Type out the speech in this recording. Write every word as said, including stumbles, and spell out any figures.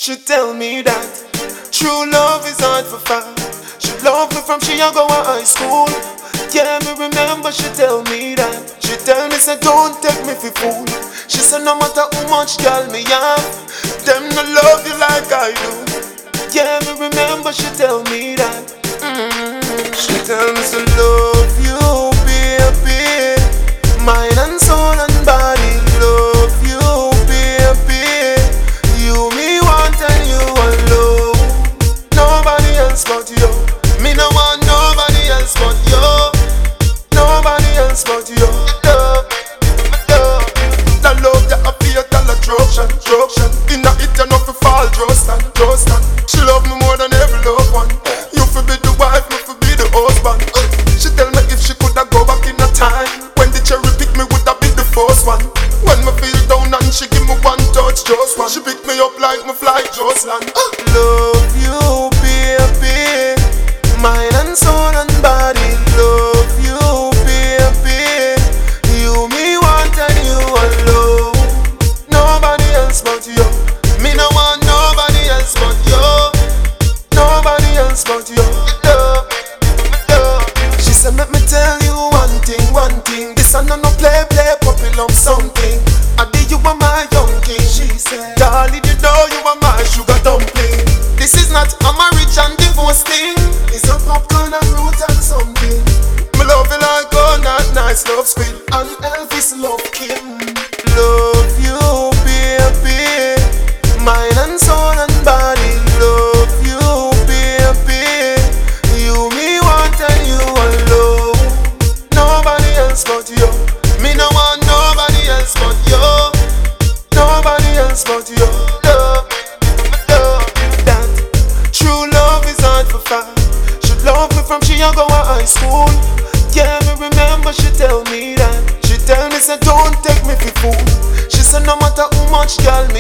She tell me that true love is hard for find. She love me from she a go to high school. Yeah, me remember she tell me that. She tell me say don't take me for fool. She said no matter how much girl me have, them no love you like I do. Yeah, me remember she tell me that. Mm-hmm. She tell me to love you, baby, mind and soul and body. Love you, baby, you me want and you alone. Nobody else but you. Me no want nobody else but you. Nobody else but you. Love, love, the love that I feel, the attraction, attraction. Inna it you know fi fall, trust and trust and. She love me more than every loved one. You fi be the wife, me fi be the husband. She tell me if she coulda go back in a time when the cherry pick me woulda be the first one. When me feel down and she give me one touch, just one. She pick me up like me fly just land. Love you, baby, mind and soul and body. Love you, baby, you me want and you alone. Nobody else but you. Me no want nobody else but you. Nobody else but you. Love, love. She said let me tell you one thing, one thing. This a no no play, play, puppy love something. I did you are my young king. She said, darling, you know you are my sugar dumpling. This is not a marriage and divorce thing. It's a popcorn and root and something. Me love you like all that nice love spin and Elvis love Kim. Love you, baby, mind and soul and body. Love you, baby, you me want and you alone. Nobody else but you. Me no want nobody else but you. Nobody else but you. Love, love, that true love is hard for find. She love me from she a go to high school. Yeah, me remember she tell me that. She tell me say don't take me for fool. She said no matter how much girl me